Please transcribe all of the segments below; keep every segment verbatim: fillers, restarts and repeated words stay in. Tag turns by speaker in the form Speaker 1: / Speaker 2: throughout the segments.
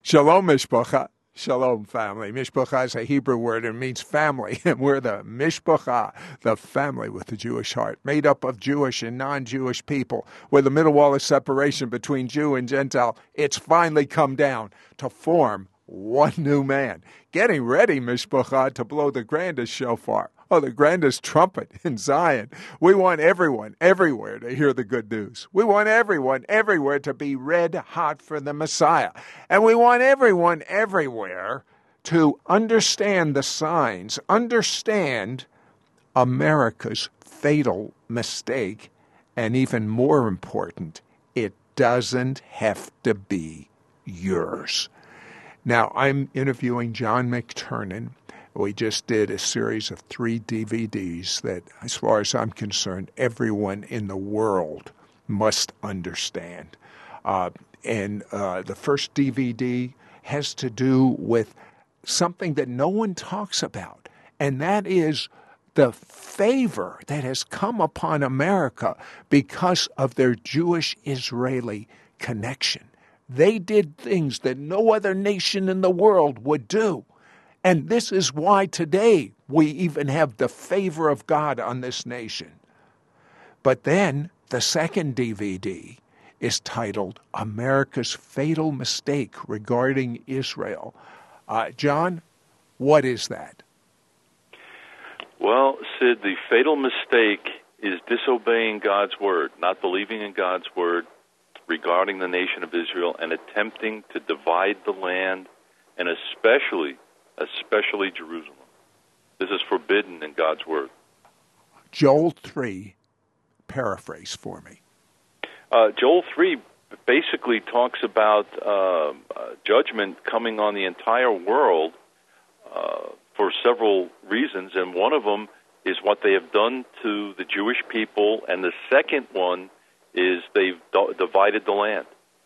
Speaker 1: Shalom, Mishpacha. Shalom, family. Mishpacha is a Hebrew word and means family. And we're the Mishpacha, the family with the Jewish heart, made up of Jewish and non-Jewish people, where the middle wall of separation between Jew and Gentile, it's finally come down to form one new man. Getting ready, Mishpacha, to blow the grandest shofar. Oh, the grandest trumpet in Zion. We want everyone, everywhere to hear the good news. We want everyone, everywhere to be red hot for the Messiah. And we want everyone, everywhere to understand the signs, understand America's fatal mistake, and even more important, it doesn't have to be yours. Now, I'm interviewing John McTernan. We just did a series of three D V Ds that, as far as I'm concerned, everyone in the world must understand. Uh, and uh, the first D V D has to do with something that no one talks about, and that is the favor that has come upon America because of their Jewish-Israeli connection. They did things that no other nation in the world would do. And this is why today we even have the favor of God on this nation. But then the second D V D is titled America's Fatal Mistake Regarding Israel. Uh, John, what is that?
Speaker 2: Well, Sid, the fatal mistake is disobeying God's word, not believing in God's word regarding the nation of Israel, and attempting to divide the land, and especially especially Jerusalem. This is forbidden in God's word.
Speaker 1: Joel three, paraphrase for me.
Speaker 2: Uh, Joel three basically talks about uh, uh, judgment coming on the entire world uh, for several reasons, and one of them is what they have done to the Jewish people, and the second one is they've d- divided the land.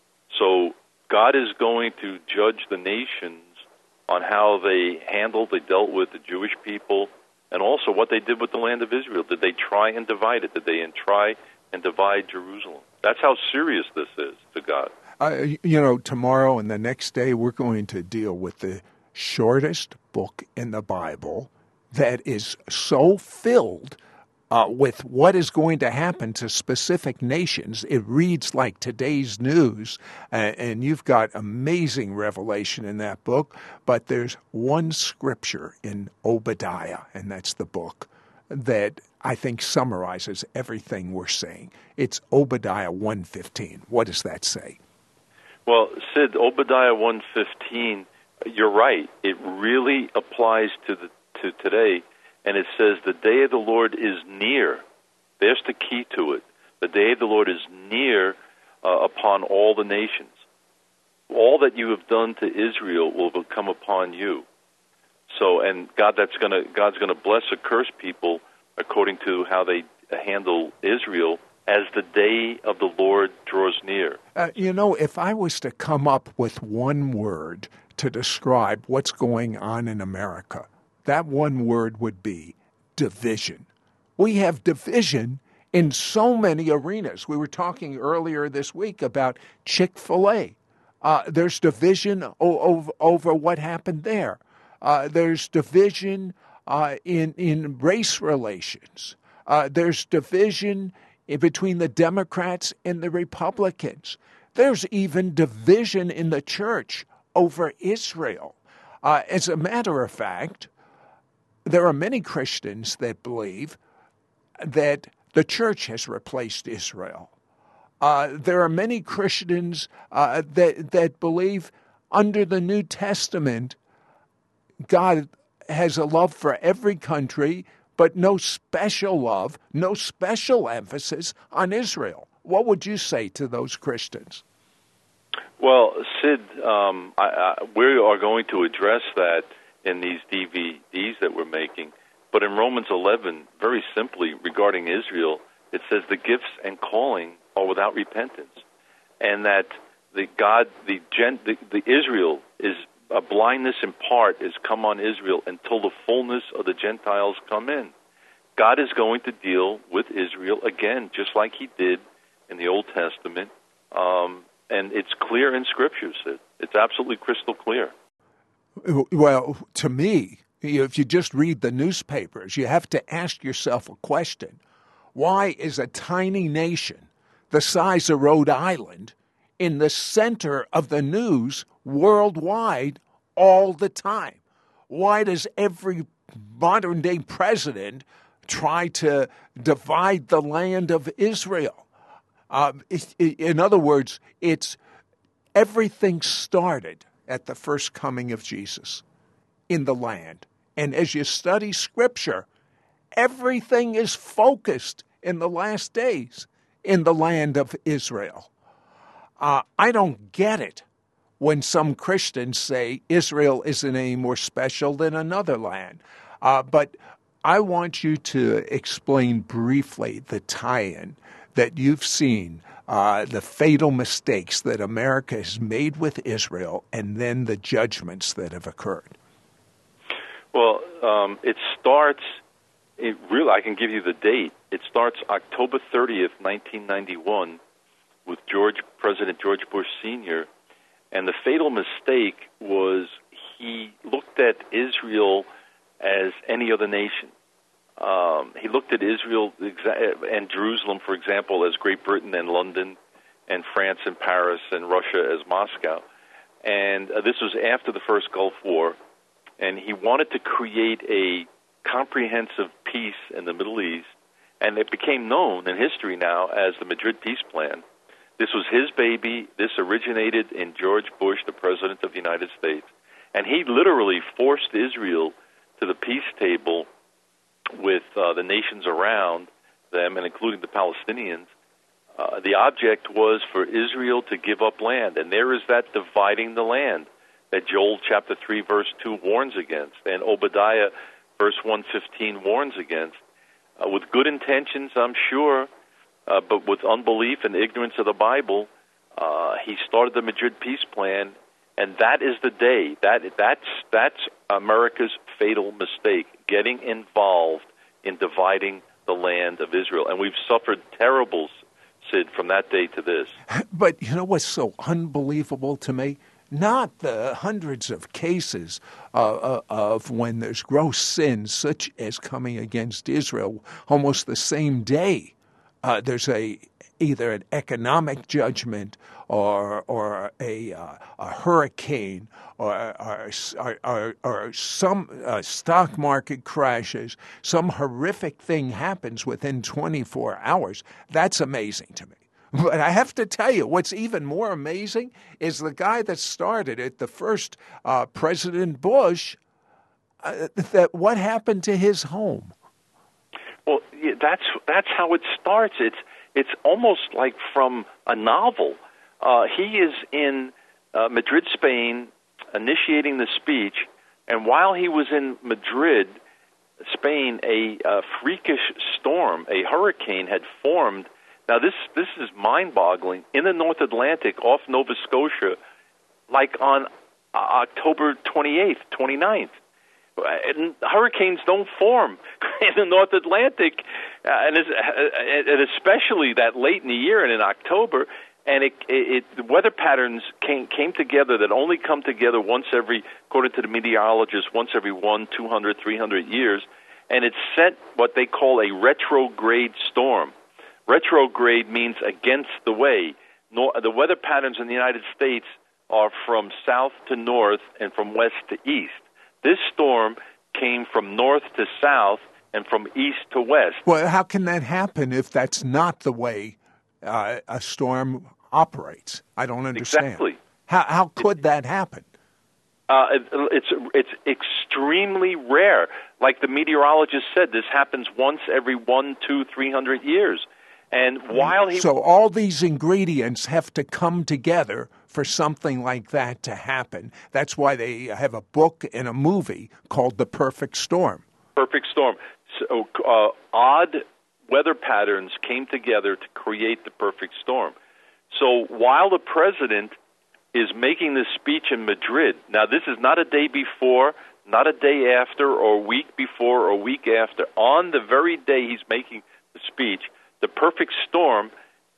Speaker 2: So God is going to judge the nations on how they handled, they dealt with the Jewish people, and also what they did with the land of Israel. Did they try and divide it? Did they try and divide Jerusalem? That's how serious this is to God.
Speaker 1: Uh, you know, tomorrow and the next day, we're going to deal with the shortest book in the Bible that is so filled Uh, with what is going to happen to specific nations. It reads like today's news, uh, and you've got amazing revelation in that book, but there's one scripture in Obadiah, and that's the book, that I think summarizes everything we're saying. It's Obadiah one fifteen. What does that say?
Speaker 2: Well, Sid, Obadiah one fifteen, you're right. It really applies to the to today. And it says, the day of the Lord is near. There's the key to it. The day of the Lord is near uh, upon all the nations. All that you have done to Israel will come upon you. So, and God, that's going to God's going to bless or curse people according to how they handle Israel as the day of the Lord draws near.
Speaker 1: Uh, you know, if I was to come up with one word to describe what's going on in America, that one word would be division. We have division in so many arenas. We were talking earlier this week about Chick-fil-A. Uh, there's division o- over, over what happened there. Uh, there's division uh, in, in race relations. Uh, there's division in between the Democrats and the Republicans. There's even division in the church over Israel. Uh, as a matter of fact, there are many Christians that believe that the church has replaced Israel. Uh, there are many Christians uh, that that believe under the New Testament, God has a love for every country, but no special love, no special emphasis on Israel. What would you say to those Christians?
Speaker 2: Well, Sid, um, I, I, we are going to address that in these D V Ds that we're making. But in Romans eleven, very simply, regarding Israel, it says the gifts and calling are without repentance. And that the God, the, gen, the, the Israel is, a blindness in part is come on Israel until the fullness of the Gentiles come in. God is going to deal with Israel again, just like he did in the Old Testament. Um, and it's clear in Scriptures. It, it's absolutely crystal clear.
Speaker 1: Well, to me, if you just read the newspapers, you have to ask yourself a question. Why is a tiny nation the size of Rhode Island in the center of the news worldwide all the time? Why does every modern-day president try to divide the land of Israel? Um, it, it, in other words, it's everything started at the first coming of Jesus in the land. And as you study Scripture, everything is focused in the last days in the land of Israel. Uh, I don't get it when some Christians say Israel isn't any more special than another land. Uh, but I want you to explain briefly the tie-in that you've seen, uh, the fatal mistakes that America has made with Israel, and then the judgments that have occurred.
Speaker 2: Well, um, it starts, it really, I can give you the date. It starts October thirtieth, nineteen ninety-one, with George, President George Bush Senior, and the fatal mistake was he looked at Israel as any other nation. Um, he looked at Israel and Jerusalem, for example, as Great Britain and London, and France and Paris, and Russia as Moscow. And uh, this was after the first Gulf War, and he wanted to create a comprehensive peace in the Middle East, and it became known in history now as the Madrid Peace Plan. This was his baby. This originated in George Bush, the President of the United States, and he literally forced Israel to the peace table with uh, the nations around them, and including the Palestinians. Uh, the object was for Israel to give up land, and there is that dividing the land that Joel chapter three, verse two warns against, and Obadiah verse one fifteen warns against, uh, with good intentions, I'm sure, uh, but with unbelief and ignorance of the Bible. Uh, he started the Madrid Peace Plan, and that is the day. That that's that's America's fatal mistake, getting involved in dividing the land of Israel. And we've suffered terrible, Sid, from that day to this.
Speaker 1: But you know what's so unbelievable to me? Not the hundreds of cases uh, of when there's gross sin, such as coming against Israel, almost the same day. Uh, there's a either an economic judgment or or a uh, a hurricane or or, or, or some uh, stock market crashes. Some horrific thing happens within twenty-four hours. That's amazing to me. But I have to tell you, what's even more amazing is the guy that started it, the first uh, President Bush, uh, that what happened to his home?
Speaker 2: Well, yeah, that's that's how it starts. It's it's almost like from a novel. Uh, he is in uh, Madrid, Spain, initiating the speech, and while he was in Madrid, Spain, a uh, freakish storm, a hurricane, had formed. Now, this this is mind-boggling. In the North Atlantic, off Nova Scotia, like on uh, October twenty-eighth, twenty-ninth. And hurricanes don't form in the North Atlantic, uh, and, uh, and especially that late in the year and in October. And it, it, it, the weather patterns came came together that only come together once every, according to the meteorologists, once every one, two hundred, three hundred years. And it set what they call a retrograde storm. Retrograde means against the way. No, the weather patterns in the United States are from south to north and from west to east. This storm came from north to south and from east to west.
Speaker 1: Well, how can that happen if that's not the way uh, a storm operates? I don't understand.
Speaker 2: Exactly.
Speaker 1: How, how could that happen?
Speaker 2: Uh, it, it's it's extremely rare. Like the meteorologist said, this happens once every one, two, three hundred years. And while he
Speaker 1: so all these ingredients have to come together for something like that to happen. That's why they have a book and a movie called The Perfect Storm.
Speaker 2: Perfect Storm. So uh, odd weather patterns came together to create the perfect storm. So while the president is making this speech in Madrid, now this is not a day before, not a day after, or a week before, or a week after. On the very day he's making the speech, the perfect storm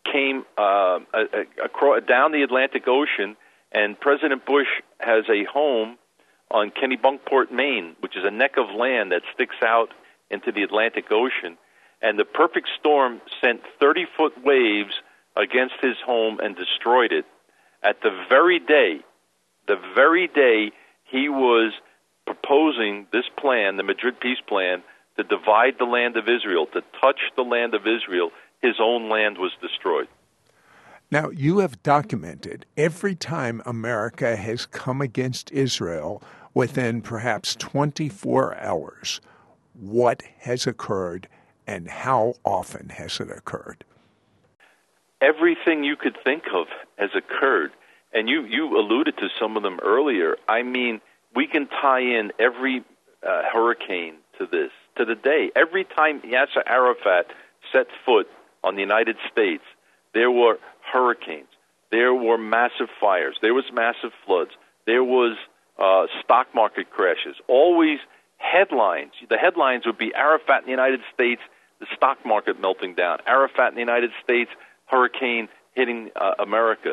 Speaker 2: came uh, across, down the Atlantic Ocean, and President Bush has a home on Kennebunkport, Maine, which is a neck of land that sticks out into the Atlantic Ocean. And the perfect storm sent thirty-foot waves against his home and destroyed it. At the very day, the very day he was proposing this plan, the Madrid Peace Plan, to divide the land of Israel, to touch the land of Israel, his own land was destroyed.
Speaker 1: Now, you have documented every time America has come against Israel within perhaps twenty-four hours, what has occurred and how often has it occurred?
Speaker 2: Everything you could think of has occurred. And you, you alluded to some of them earlier. I mean, we can tie in every uh, hurricane to this, to the day. Every time Yasser Arafat set foot on the United States, there were hurricanes, there were massive fires, there was massive floods, there was uh, stock market crashes, always headlines. The headlines would be Arafat in the United States, the stock market melting down, Arafat in the United States, hurricane hitting uh, America.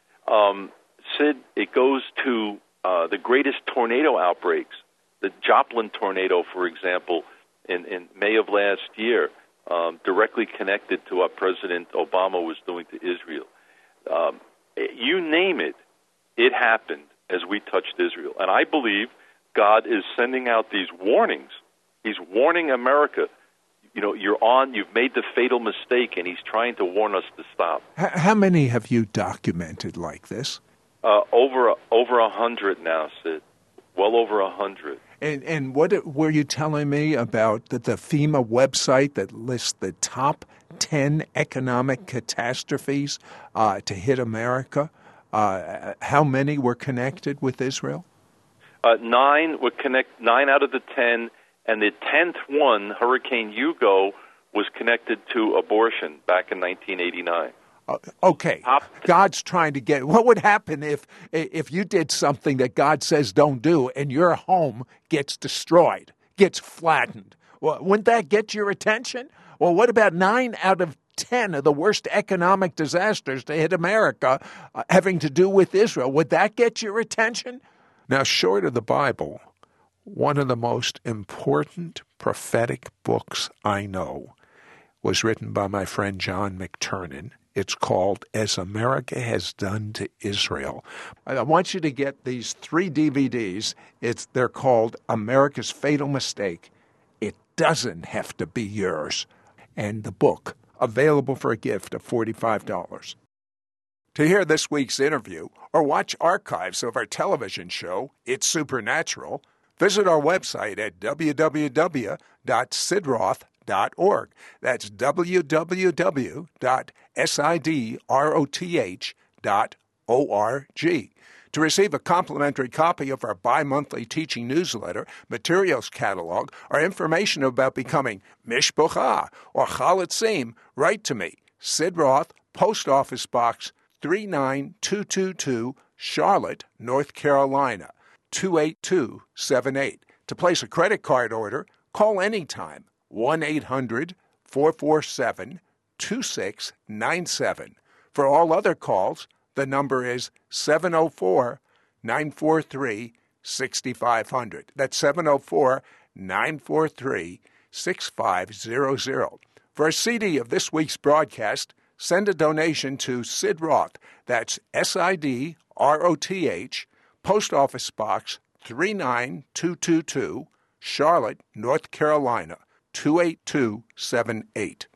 Speaker 2: Um, Sid, it goes to uh, the greatest tornado outbreaks, the Joplin tornado, for example, in, in May of last year, um, directly connected to what President Obama was doing to Israel. Um, you name it, it happened as we touched Israel. And I believe God is sending out these warnings. He's warning America. You know, you're on, you've made the fatal mistake, and he's trying to warn us to stop.
Speaker 1: How many have you documented like this?
Speaker 2: Uh, over over a hundred now, Sid. Well over a hundred.
Speaker 1: And and what were you telling me about the, the FEMA website that lists the top ten economic catastrophes uh, to hit America? Uh, how many were connected with Israel?
Speaker 2: Uh, nine would connect. Nine out of the ten. And the tenth one, Hurricane Hugo, was connected to abortion back in nineteen eighty-nine.
Speaker 1: Uh, okay, God's trying to get. What would happen if if you did something that God says don't do, and your home gets destroyed, gets flattened? Well, wouldn't that get your attention? Well, what about nine out of ten of the worst economic disasters to hit America uh, having to do with Israel? Would that get your attention? Now, short of the Bible, one of the most important prophetic books I know was written by my friend John McTernan. It's called As America Has Done to Israel. I want you to get these three D V Ds. It's They're called America's Fatal Mistake. It doesn't have to be yours. And the book, available for a gift of forty-five dollars. To hear this week's interview or watch archives of our television show, It's Supernatural, visit our website at w w w dot sidroth dot org. That's w w w dot sidroth dot org. To receive a complimentary copy of our bi-monthly teaching newsletter, materials catalog, or information about becoming Mishpocha or Chalatzim, write to me, Sid Roth, Post Office Box three nine two two two, Charlotte, North Carolina, two eight two seven eight. To place a credit card order, call anytime, one eight hundred four four seven two six nine seven. For all other calls, the number is seven oh four nine four three six five zero zero. That's seven oh four nine four three six five zero zero. For a C D of this week's broadcast, send a donation to Sid Roth. That's S I D R O T H, Post Office Box three nine two two two, Charlotte, North Carolina, two eight two seven eight.